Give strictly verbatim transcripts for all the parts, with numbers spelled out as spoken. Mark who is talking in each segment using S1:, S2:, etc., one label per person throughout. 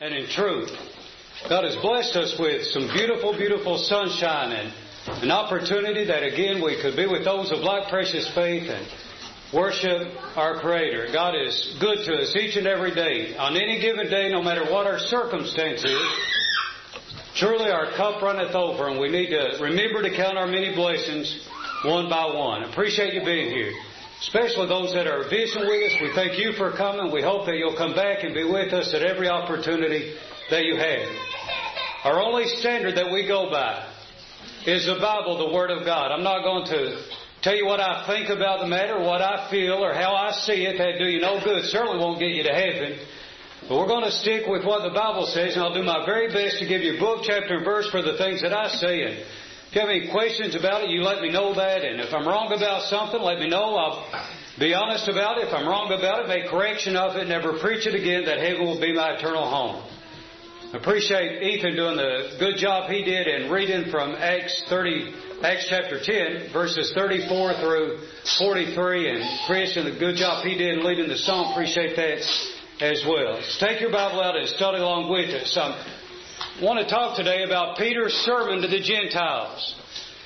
S1: and in truth. God has blessed us with some beautiful, beautiful sunshine and an opportunity that again we could be with those of like precious faith and worship our Creator. God is good to us each and every day. On any given day, no matter what our circumstance is, truly our cup runneth over, and we need to remember to count our many blessings one by one. Appreciate you being here. Especially those that are visiting with us. We thank you for coming. We hope that you'll come back and be with us at every opportunity that you have. Our only standard that we go by is the Bible, the Word of God. I'm not going to tell you what I think about the matter, what I feel, or how I see it. That'd do you no good. Certainly won't get you to heaven. But we're going to stick with what the Bible says, and I'll do my very best to give you book, chapter, and verse for the things that I say. And if you have any questions about it, you let me know that. And if I'm wrong about something, let me know. I'll be honest about it. If I'm wrong about it, make correction of it. Never preach it again. That heaven will be my eternal home. I appreciate Ethan doing the good job he did in reading from Acts thirty, Acts chapter ten, verses thirty-four through forty-three. And Chris, and the good job he did in leading the song. Appreciate that as well. So take your Bible out and study along with us. Um, I want to talk today about Peter's sermon to the Gentiles.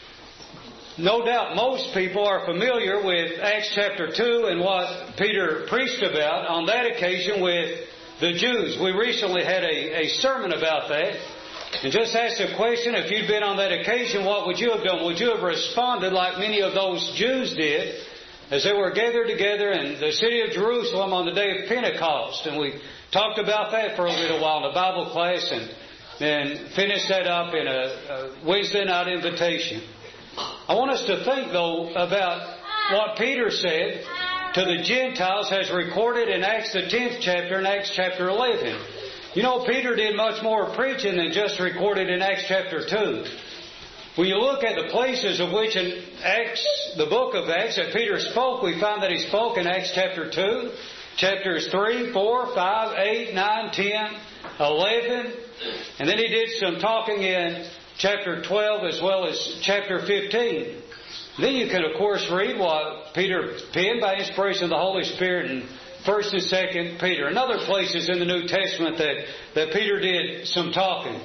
S1: No doubt most people are familiar with Acts chapter two and what Peter preached about on that occasion with the Jews. We recently had a, a sermon about that. And just asked the question, if you'd been on that occasion, what would you have done? Would you have responded like many of those Jews did as they were gathered together in the city of Jerusalem on the day of Pentecost? And we talked about that for a little while in the Bible class and then finished that up in a, a Wednesday night invitation. I want us to think, though, about what Peter said to the Gentiles as recorded in Acts the tenth chapter and Acts chapter eleven. You know, Peter did much more preaching than just recorded in Acts chapter two. When you look at the places of which in Acts, the book of Acts, that Peter spoke, we find that he spoke in Acts chapter two, chapters three, four, five, eight, nine, ten, eleven, and then he did some talking in chapter twelve as well as chapter fifteen. Then you can, of course, read what Peter penned by inspiration of the Holy Spirit in First and Second Peter, and other places in the New Testament that, that Peter did some talking.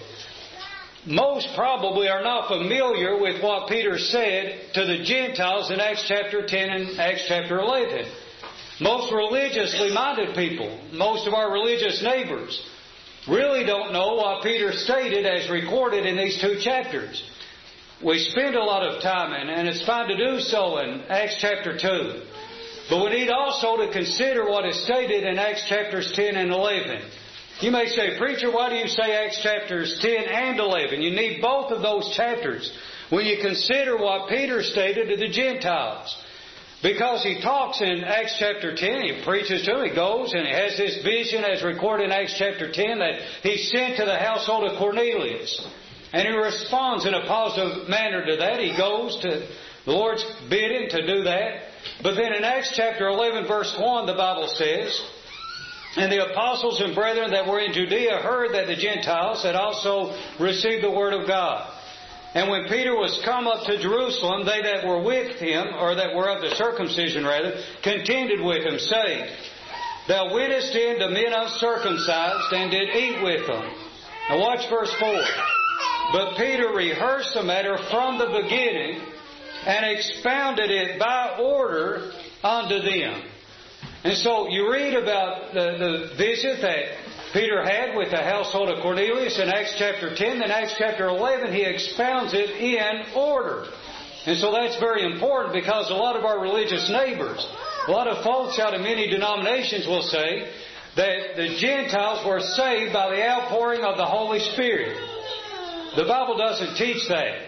S1: Most probably are not familiar with what Peter said to the Gentiles in Acts chapter ten and Acts chapter eleven. Most religiously minded people, most of our religious neighbors, really don't know what Peter stated as recorded in these two chapters. We spend a lot of time in, and it's fine to do so in Acts chapter two. But we need also to consider what is stated in Acts chapters ten and eleven. You may say, preacher, why do you say Acts chapters ten and eleven? You need both of those chapters when you consider what Peter stated to the Gentiles. Because he talks in Acts chapter ten, he preaches to them, he goes and he has this vision as recorded in Acts chapter ten that he sent to the household of Cornelius. And he responds in a positive manner to that. He goes to the Lord's bidding to do that. But then in Acts chapter eleven verse one, the Bible says, and the apostles and brethren that were in Judea heard that the Gentiles had also received the word of God. And when Peter was come up to Jerusalem, they that were with him, or that were of the circumcision rather, contended with him, saying, Thou wentest in to men uncircumcised, and did eat with them. Now watch verse four. But Peter rehearsed the matter from the beginning, and expounded it by order unto them. And so you read about the, the visit that Peter had with the household of Cornelius in Acts chapter ten. Then Acts chapter eleven, he expounds it in order. And so that's very important, because a lot of our religious neighbors, a lot of folks out of many denominations will say that the Gentiles were saved by the outpouring of the Holy Spirit. The Bible doesn't teach that.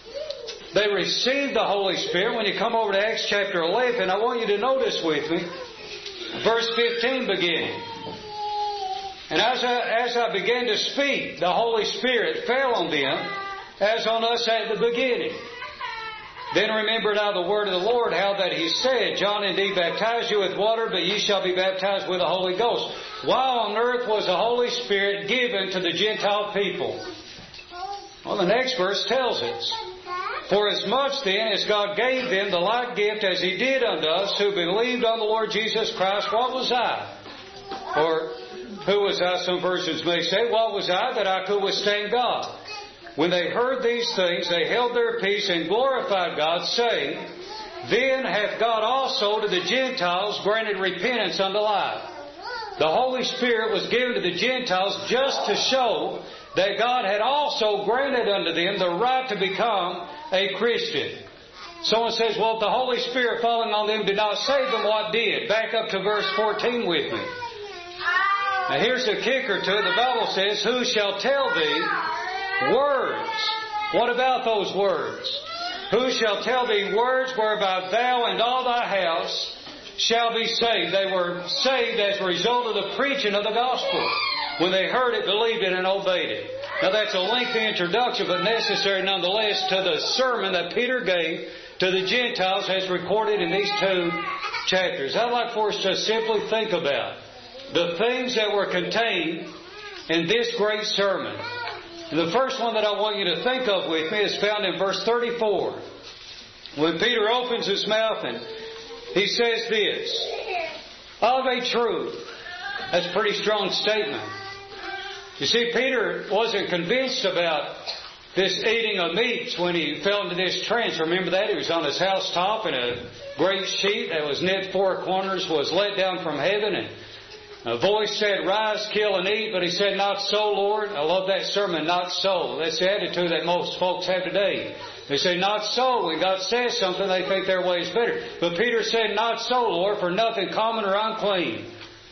S1: They received the Holy Spirit. When you come over to Acts chapter eleven, I want you to notice with me, verse fifteen beginning. And as I, as I began to speak, the Holy Spirit fell on them, as on us at the beginning. Then remembered I the word of the Lord, how that he said, John indeed baptized you with water, but ye shall be baptized with the Holy Ghost. While on earth was the Holy Spirit given to the Gentile people? Well, the next verse tells us, For as much then as God gave them the like gift as He did unto us who believed on the Lord Jesus Christ, what was I? Or Who was I? Some versions may say, what was I that I could withstand God? When they heard these things, they held their peace and glorified God, saying, Then hath God also to the Gentiles granted repentance unto life. The Holy Spirit was given to the Gentiles just to show that God had also granted unto them the right to become a Christian. Someone says, well, if the Holy Spirit falling on them did not save them, what did? Back up to verse fourteen with me. Now here's the kicker to it. The Bible says, Who shall tell thee words? What about those words? Who shall tell thee words whereby thou and all thy house shall be saved? They were saved as a result of the preaching of the gospel. When they heard it, believed it, and obeyed it. Now that's a lengthy introduction, but necessary nonetheless to the sermon that Peter gave to the Gentiles as recorded in these two chapters. I'd like for us to simply think about the things that were contained in this great sermon. And the first one that I want you to think of with me is found in verse thirty-four. When Peter opens his mouth and he says this, Of a truth. That's a pretty strong statement. You see, Peter wasn't convinced about this eating of meats when he fell into this trance. Remember that? He was on his housetop and a great sheet that was knit four corners was let down from heaven, and a voice said, Rise, kill, and eat. But he said, Not so, Lord. I love that sermon, not so. That's the attitude that most folks have today. They say, Not so. When God says something, they think their way is better. But Peter said, Not so, Lord, for nothing common or unclean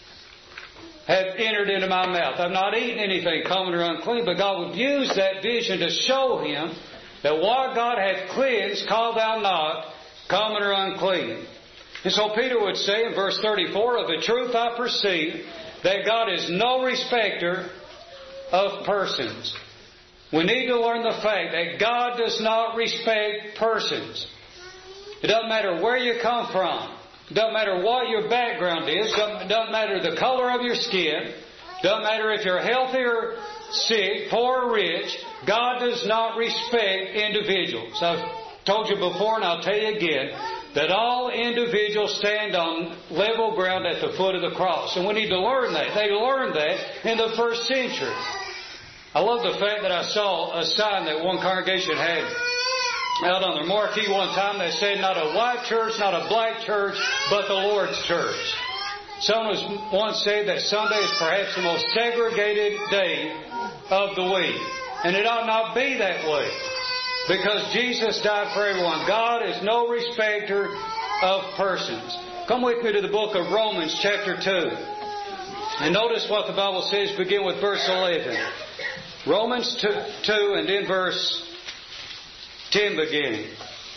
S1: hath entered into my mouth. I've not eaten anything common or unclean, but God would use that vision to show him that what God hath cleansed, call thou not common or unclean. And so Peter would say in verse thirty-four, Of a truth I perceive that God is no respecter of persons. We need to learn the fact that God does not respect persons. It doesn't matter where you come from. It doesn't matter what your background is. It doesn't matter the color of your skin. It doesn't matter if you're healthy or sick, poor or rich. God does not respect individuals. I've told you before and I'll tell you again that all individuals stand on level ground at the foot of the cross. And we need to learn that. They learned that in the first century. I love the fact that I saw a sign that one congregation had out on their marquee one time that said, Not a white church, not a black church, but the Lord's church. Someone once said that Sunday is perhaps the most segregated day of the week. And it ought not be that way. Because Jesus died for everyone. God is no respecter of persons. Come with me to the book of Romans chapter two. And notice what the Bible says, begin with verse eleven. Romans two and then verse ten beginning.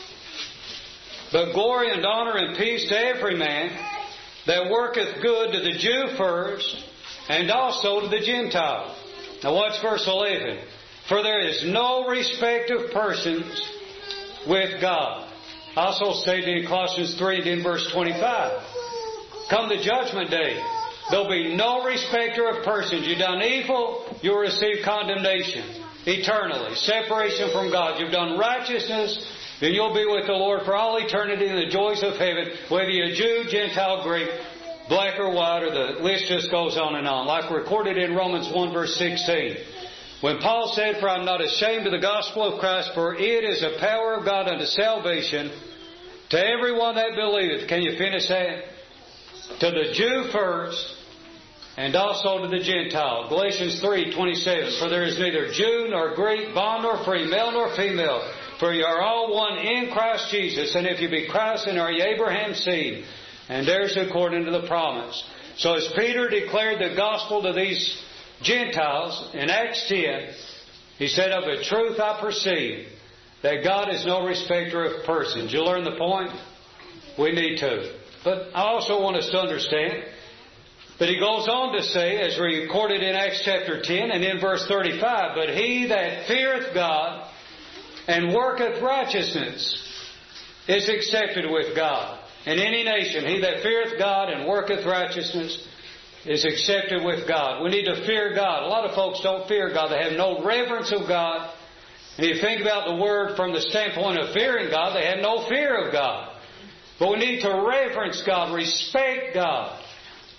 S1: But glory and honor and peace to every man that worketh good, to the Jew first, and also to the Gentile. Now watch verse eleven. For there is no respect of persons with God. Also stated in Colossians three and in verse twenty-five. Come the judgment day, there'll be no respecter of persons. You've done evil, you'll receive condemnation eternally. Separation from God. You've done righteousness, then you'll be with the Lord for all eternity in the joys of heaven, whether you're a Jew, Gentile, Greek, black or white, or the list just goes on and on. Like recorded in Romans one verse sixteen. When Paul said, For I'm not ashamed of the gospel of Christ, for it is the power of God unto salvation to everyone that believeth. Can you finish that? To the Jew first, and also to the Gentile. Galatians three twenty-seven. For there is neither Jew nor Greek, bond nor free, male nor female, for you are all one in Christ Jesus. And if you be Christ, then are ye Abraham's seed, and heirs according to the promise. So as Peter declared the gospel to these Gentiles in Acts ten, he said, Of a truth I perceive that God is no respecter of persons. You learn the point? We need to. But I also want us to understand that he goes on to say, as recorded in Acts chapter ten and in verse thirty-five, But he that feareth God and worketh righteousness is accepted with God. In any nation, he that feareth God and worketh righteousness is accepted with God. We need to fear God. A lot of folks don't fear God. They have no reverence of God. And you think about the word from the standpoint of fearing God, they have no fear of God. But we need to reverence God, respect God.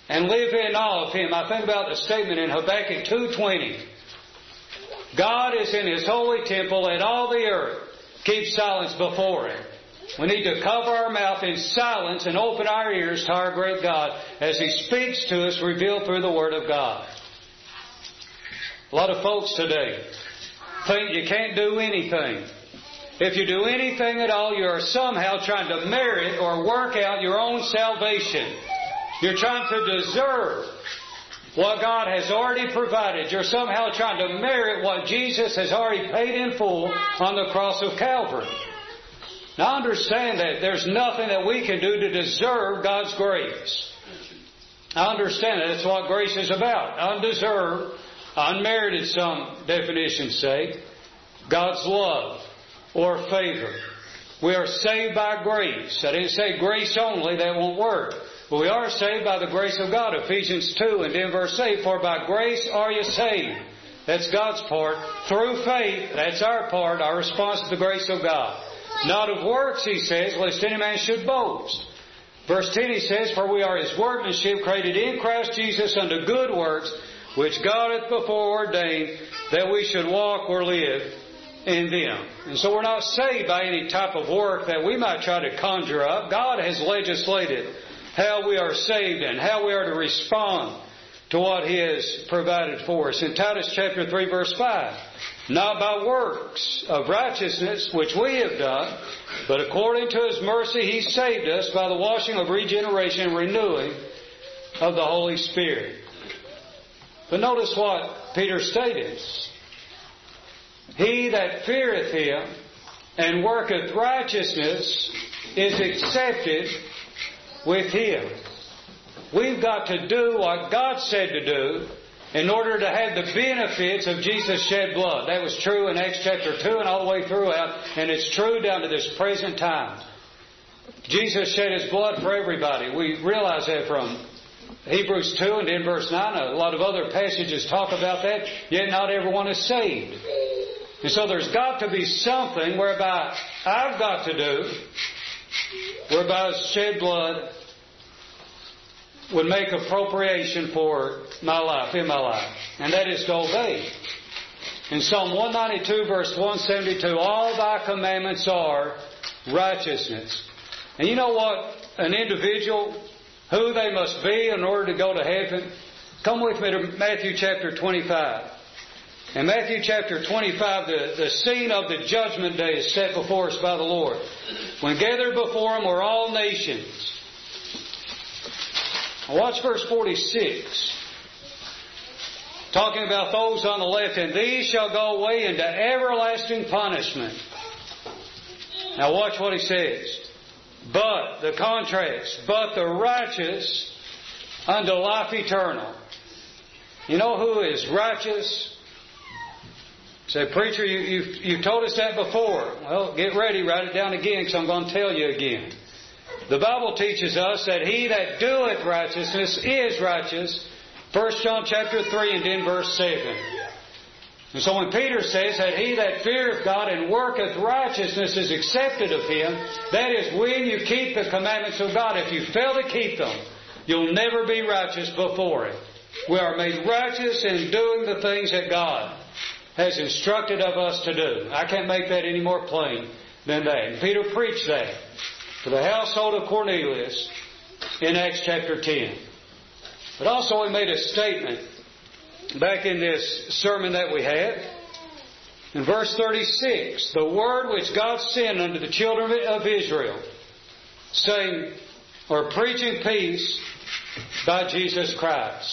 S1: and live in awe of Him. I think about the statement in Habakkuk two twenty. God is in His holy temple, and all the earth keeps silence before Him. We need to cover our mouth in silence and open our ears to our great God as He speaks to us, revealed through the Word of God. A lot of folks today think you can't do anything. If you do anything at all, you are somehow trying to merit or work out your own salvation. You're trying to deserve what God has already provided. You're somehow trying to merit what Jesus has already paid in full on the cross of Calvary. Now understand that there's nothing that we can do to deserve God's grace. I understand that. That's what grace is about. Undeserved, unmerited, some definitions say. God's love or favor. We are saved by grace. I didn't say grace only. That won't work. But we are saved by the grace of God. Ephesians two and then verse eight. For by grace are you saved. That's God's part. Through faith, that's our part, our response to the grace of God. Not of works, he says, lest any man should boast. Verse ten, he says, for we are His workmanship, created in Christ Jesus unto good works, which God hath before ordained that we should walk or live in them. And so we're not saved by any type of work that we might try to conjure up. God has legislated how we are saved and how we are to respond to what He has provided for us. In Titus chapter three verse five, not by works of righteousness which we have done, but according to His mercy He saved us by the washing of regeneration and renewing of the Holy Spirit. But notice what Peter stated. He that feareth Him and worketh righteousness is accepted with Him. We've got to do what God said to do in order to have the benefits of Jesus' shed blood. That was true in Acts chapter two and all the way throughout, and it's true down to this present time. Jesus shed His blood for everybody. We realize that from Hebrews two and in verse nine. A lot of other passages talk about that, yet not everyone is saved. And so there's got to be something whereby I've got to do, whereby His shed blood would make appropriation for my life, in my life. And that is to obey. In Psalm one ninety-two verse one seventy-two, all Thy commandments are righteousness. And you know what an individual, who they must be in order to go to heaven? Come with me to Matthew chapter twenty-five. In Matthew chapter twenty-five, the, the scene of the judgment day is set before us by the Lord. When gathered before Him were all nations. Watch verse forty-six. Talking about those on the left. And these shall go away into everlasting punishment. Now watch what he says. But, the contrast, but the righteous unto life eternal. You know who is righteous? Say, preacher, you, you've, you've told us that before. Well, get ready, write it down again, because I'm going to tell you again. The Bible teaches us that he that doeth righteousness is righteous. First John chapter three and then verse seven. And so when Peter says that he that feareth God and worketh righteousness is accepted of Him, that is when you keep the commandments of God. If you fail to keep them, you'll never be righteous before Him. We are made righteous in doing the things that God has instructed of us to do. I can't make that any more plain than that. And Peter preached that to the household of Cornelius in Acts chapter ten. But also he made a statement back in this sermon that we had. In verse thirty-six, the word which God sent unto the children of Israel, saying, or preaching peace by Jesus Christ.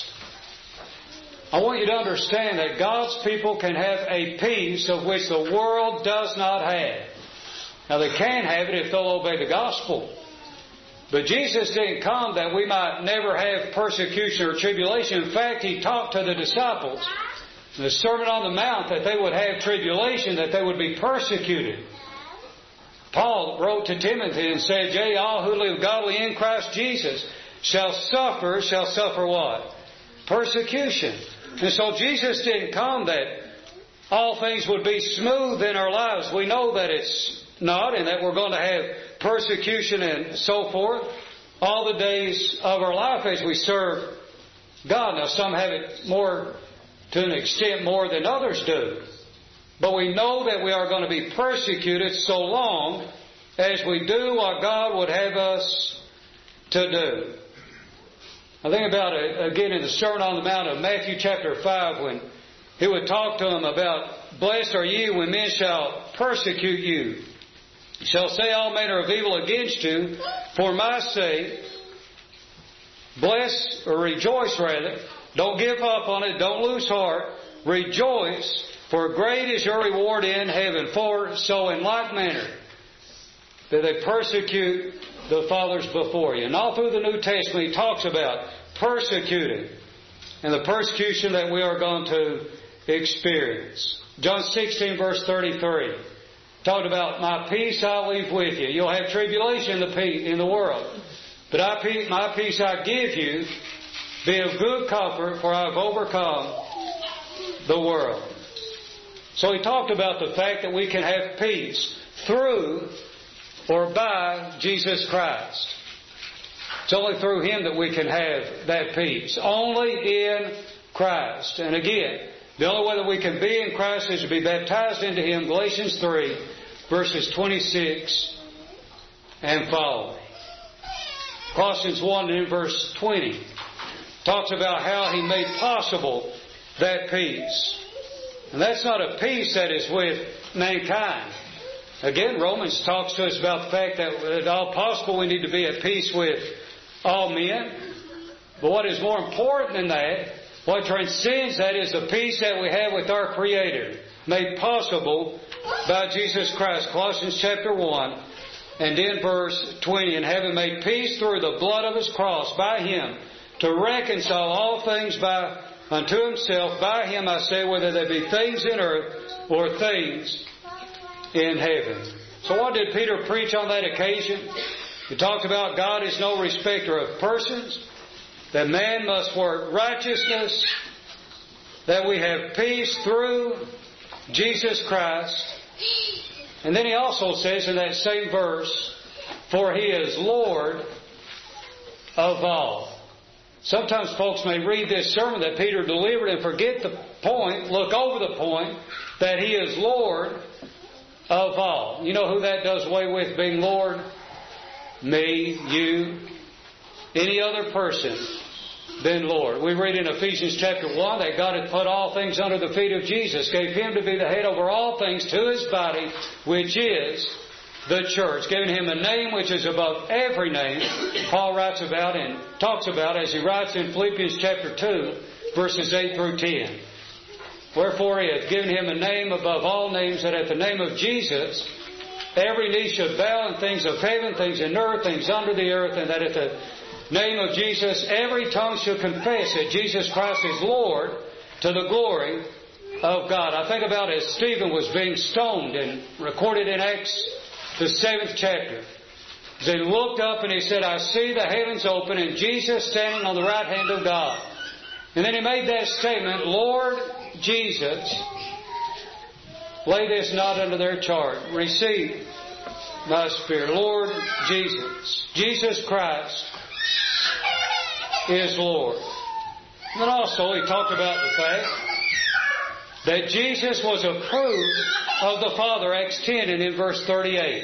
S1: I want you to understand that God's people can have a peace of which the world does not have. Now they can have it if they'll obey the gospel. But Jesus didn't come that we might never have persecution or tribulation. In fact, He talked to the disciples in the Sermon on the Mount that they would have tribulation, that they would be persecuted. Paul wrote to Timothy and said, yea, all who live godly in Christ Jesus shall suffer, shall suffer what? Persecution. And so Jesus didn't come that all things would be smooth in our lives. We know that it's not, and that we're going to have persecution and so forth all the days of our life as we serve God. Now, some have it more, to an extent more than others do. But we know that we are going to be persecuted so long as we do what God would have us to do. I think about it again in the Sermon on the Mount of Matthew chapter five, when He would talk to them about, blessed are ye when men shall persecute you, shall say all manner of evil against you for my sake. Bless, or rejoice rather. Don't give up on it. Don't lose heart. Rejoice, for great is your reward in heaven. For so in like manner that they persecute the fathers before you. And all through the New Testament He talks about persecuting and the persecution that we are going to experience. John sixteen verse thirty-three talked about, my peace I leave with you. You'll have tribulation in the, pe- in the world. But I, my peace I give you. Be of good comfort, for I have overcome the world. So He talked about the fact that we can have peace through or by Jesus Christ. It's only through Him that we can have that peace. Only in Christ. And again, the only way that we can be in Christ is to be baptized into Him. Galatians three, verses twenty-six and following. Colossians one and verse twenty talks about how He made possible that peace. And that's not a peace that is with mankind. Again, Romans talks to us about the fact that at all possible we need to be at peace with all men. But what is more important than that, what transcends that, is the peace that we have with our Creator, made possible by Jesus Christ. Colossians chapter one and in verse twenty, and having made peace through the blood of His cross, by Him, to reconcile all things by unto Himself. By Him, I say, whether they be things in earth or things in heaven. So what did Peter preach on that occasion? He talked about God is no respecter of persons, that man must work righteousness, that we have peace through Jesus Christ. And then he also says in that same verse, for He is Lord of all. Sometimes folks may read this sermon that Peter delivered and forget the point, look over the point, that He is Lord of all. You know who that does away with being Lord? Me, you, any other person than Lord. We read in Ephesians chapter one that God had put all things under the feet of Jesus, gave Him to be the head over all things to His body, which is the church, giving Him a name which is above every name. Paul writes about and talks about as he writes in Philippians chapter two, verses eight through ten. Wherefore He hath given Him a name above all names, that at the name of Jesus every knee should bow, in things of heaven, things in earth, things under the earth, and that at the name of Jesus every tongue should confess that Jesus Christ is Lord, to the glory of God. I think about as Stephen was being stoned, and recorded in Acts the seventh chapter. As he looked up and he said, I see the heavens open and Jesus standing on the right hand of God. And then he made that statement, Lord Jesus, lay this not under their charge. Receive my spirit. Lord Jesus. Jesus Christ is Lord. And then also he talked about the fact that Jesus was approved of the Father, Acts ten and in verse thirty-eight.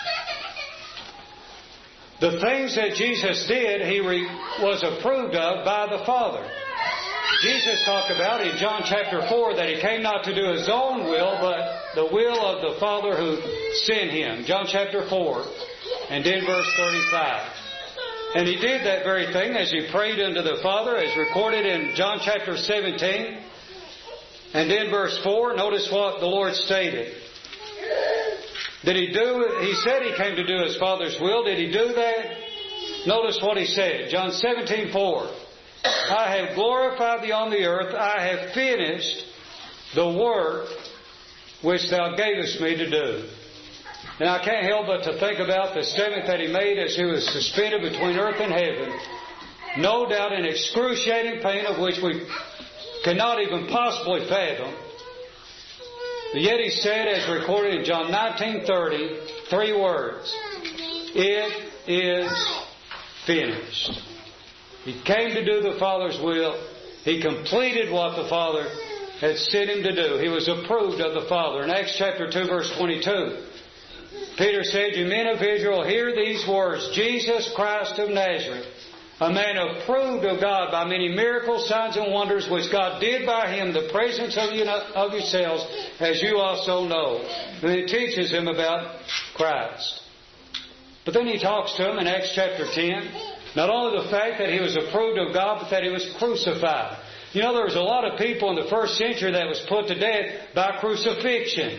S1: The things that Jesus did, He re- was approved of by the Father. Jesus talked about in John chapter four that He came not to do His own will, but the will of the Father who sent Him. John chapter four and in verse thirty-five. And He did that very thing as He prayed unto the Father, as recorded in John chapter seventeen. And in verse four, notice what the Lord stated. Did He do, He said He came to do His Father's will. Did He do that? Notice what He said. John seventeen four. I have glorified Thee on the earth. I have finished the work which Thou gavest me to do. And I can't help but to think about the statement that He made as He was suspended between earth and heaven. No doubt in excruciating pain of which we cannot even possibly fathom. But yet He said, as recorded in John nineteen thirty, three words. It is finished. He came to do the Father's will. He completed what the Father had sent Him to do. He was approved of the Father. In Acts chapter two, verse twenty-two, Peter said, "You men of Israel, hear these words, Jesus Christ of Nazareth, a man approved of God by many miracles, signs, and wonders, which God did by Him, the presence of, you of yourselves, as you also know." And He teaches him about Christ. But then He talks to him in Acts chapter ten, not only the fact that He was approved of God, but that He was crucified. You know, there was a lot of people in the first century that was put to death by crucifixion.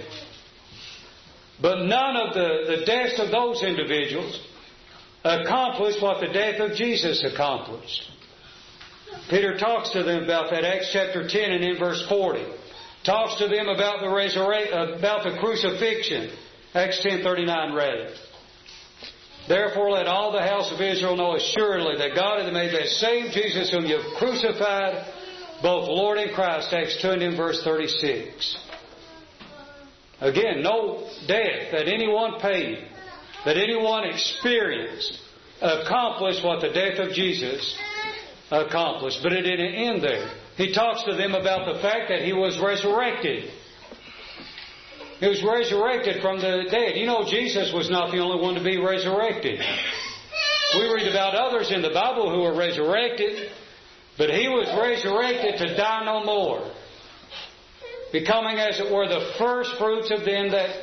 S1: But none of the, the deaths of those individuals accomplished what the death of Jesus accomplished. Peter talks to them about that, Acts chapter ten and in verse forty. Talks to them about the resurrection, about the crucifixion. Acts ten thirty-nine rather. "Therefore let all the house of Israel know assuredly that God hath made that same Jesus whom you have crucified, both Lord and Christ." Acts two and in verse thirty-six. Again, no death that anyone paid, that anyone experienced, accomplished what the death of Jesus accomplished. But it didn't end there. He talks to them about the fact that He was resurrected. He was resurrected from the dead. You know, Jesus was not the only one to be resurrected. We read about others in the Bible who were resurrected, but He was resurrected to die no more, becoming, as it were, the first fruits of them that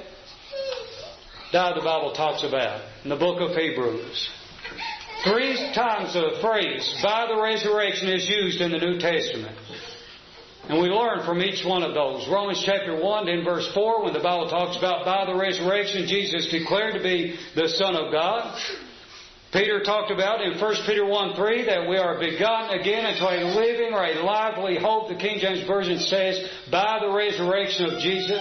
S1: died, the Bible talks about in the book of Hebrews. Three times the phrase, "by the resurrection," is used in the New Testament. And we learn from each one of those. Romans chapter one, in verse four, when the Bible talks about by the resurrection, Jesus declared to be the Son of God. Peter talked about in First Peter one three that we are begotten again into a living or a lively hope. The King James Version says, by the resurrection of Jesus.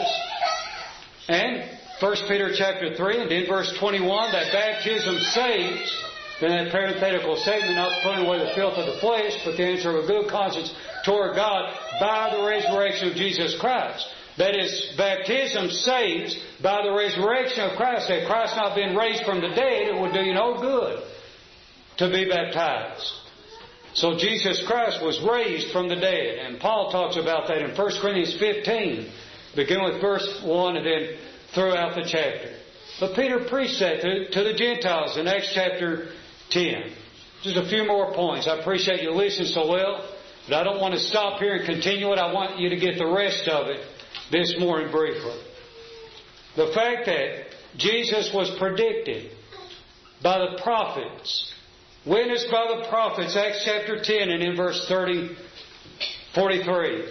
S1: And First Peter chapter three and in verse twenty-one, that baptism saves. Then that parenthetical statement, not putting away the filth of the flesh, but the answer of a good conscience toward God by the resurrection of Jesus Christ. That is, baptism saves by the resurrection of Christ. Had Christ not been raised from the dead, it would do you no good to be baptized. So Jesus Christ was raised from the dead. And Paul talks about that in First Corinthians fifteen, begin with verse one and then throughout the chapter. But Peter preached that to, to the Gentiles in Acts chapter ten. Just a few more points. I appreciate you listening so well, but I don't want to stop here and continue it. I want you to get the rest of it this morning briefly. The fact that Jesus was predicted by the prophets, witnessed by the prophets, Acts chapter ten and in verse thirty, forty-three.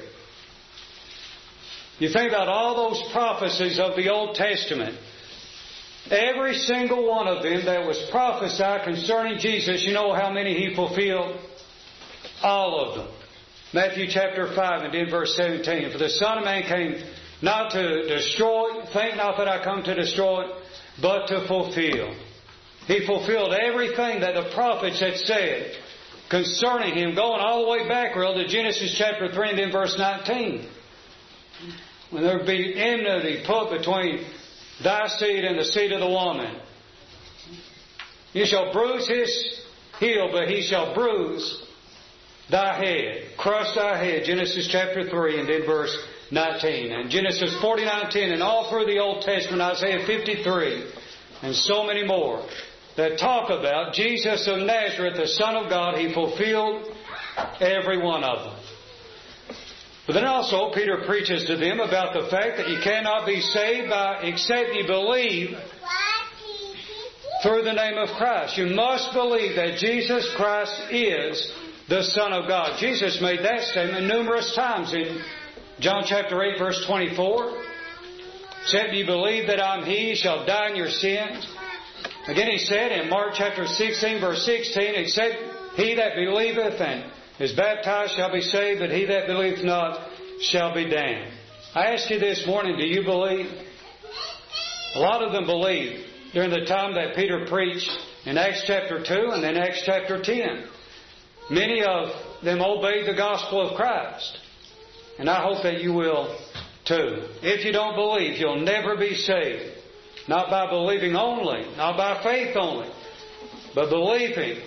S1: You think about all those prophecies of the Old Testament. Every single one of them that was prophesied concerning Jesus, you know how many He fulfilled? All of them. Matthew chapter five and in verse seventeen. For the Son of Man came not to destroy, think not that I come to destroy, but to fulfill. He fulfilled everything that the prophets had said concerning Him, going all the way back, real, to Genesis chapter three and then verse nineteen. When there would be enmity put between thy seed and the seed of the woman. You shall bruise his heel, but he shall bruise thy head. Crush thy head. Genesis chapter three and then verse nineteen. And Genesis forty-nine ten and all through the Old Testament, Isaiah fifty-three and so many more that talk about Jesus of Nazareth, the Son of God. He fulfilled every one of them. But then also Peter preaches to them about the fact that you cannot be saved by except you believe through the name of Christ. You must believe that Jesus Christ is the Son of God. Jesus made that statement numerous times in John chapter eight verse twenty-four. Except you believe that I'm He, you shall die in your sins. Again He said in Mark chapter sixteen verse sixteen, except he that believeth and is baptized shall be saved, but he that believeth not shall be damned. I ask you this morning, do you believe? A lot of them believed during the time that Peter preached in Acts chapter two and then Acts chapter ten. Many of them obeyed the gospel of Christ. And I hope that you will too. If you don't believe, you'll never be saved. Not by believing only, not by faith only, but believing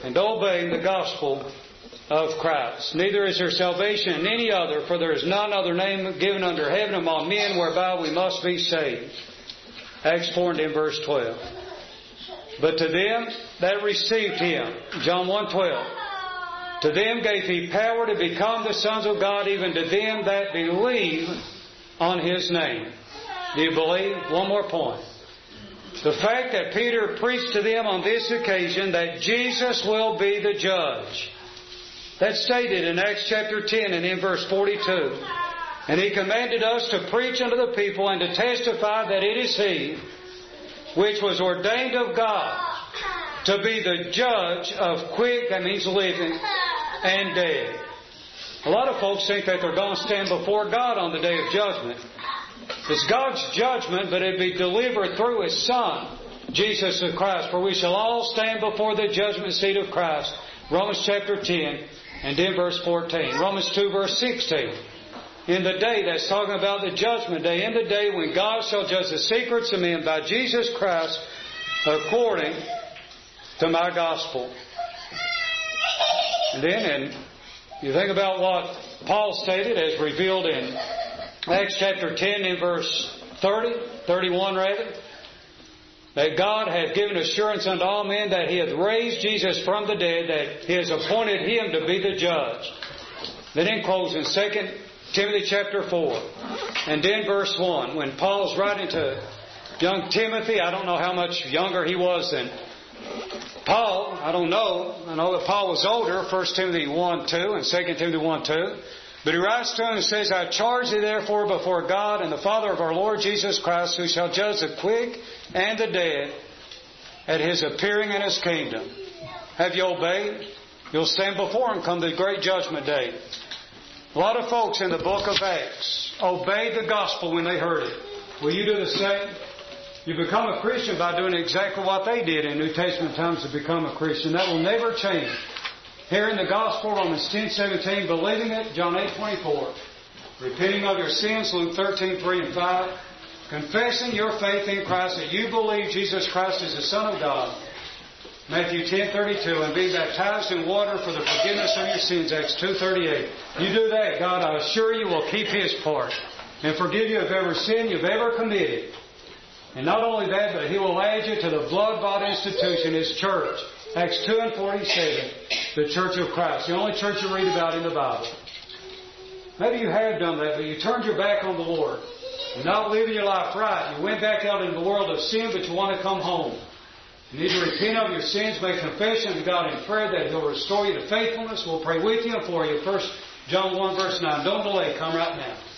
S1: and obeying the gospel of Christ. Neither is there salvation in any other, for there is none other name given under heaven among men whereby we must be saved. Acts four and in verse twelve. But to them that received Him, John one twelve, to them gave He power to become the sons of God, even to them that believe on His name. Do you believe? One more point. The fact that Peter preached to them on this occasion that Jesus will be the judge. That's stated in Acts chapter ten and in verse forty-two. And He commanded us to preach unto the people and to testify that it is He which was ordained of God to be the judge of quick, that means living, and dead. A lot of folks think that they're going to stand before God on the day of judgment. It's God's judgment, but it be delivered through His Son, Jesus the Christ, for we shall all stand before the judgment seat of Christ. Romans chapter ten and in verse fourteen. Romans two verse sixteen. In the day, that's talking about the judgment day, in the day when God shall judge the secrets of men by Jesus Christ according to my gospel. And then, and you think about what Paul stated as revealed in Acts chapter ten in verse thirty, thirty-one rather, that God hath given assurance unto all men that He hath raised Jesus from the dead, that He has appointed Him to be the judge. Then in closing, Second Timothy chapter four, and then verse one, when Paul's writing to young Timothy, I don't know how much younger he was than Paul, I don't know. I know that Paul was older, First Timothy one two and Second Timothy one two. But he writes to him and says, I charge thee therefore before God and the Father of our Lord Jesus Christ, who shall judge the quick and the dead at His appearing in His kingdom. Have you obeyed? You'll stand before Him come the great judgment day. A lot of folks in the book of Acts obeyed the gospel when they heard it. Will you do the same? You become a Christian by doing exactly what they did in New Testament times to become a Christian. That will never change. Hearing the gospel, Romans ten seventeen, believing it, John eight twenty-four. Repenting of your sins, Luke thirteen three and five. Confessing your faith in Christ, that you believe Jesus Christ is the Son of God, Matthew ten thirty-two, and being baptized in water for the forgiveness of your sins, Acts two thirty-eight. You do that, God, I assure you, will keep His part and forgive you of every sin you've ever committed. And not only that, but He will add you to the blood-bought institution, His church. Acts two and forty-seven, the Church of Christ, the only church you read about in the Bible. Maybe you have done that, but you turned your back on the Lord. You're not living your life right. You went back out into the world of sin, but you want to come home. You need to repent of your sins, make confession to God in prayer that He'll restore you to faithfulness. We'll pray with you and for you. First John one verse nine. Don't delay. Come right now.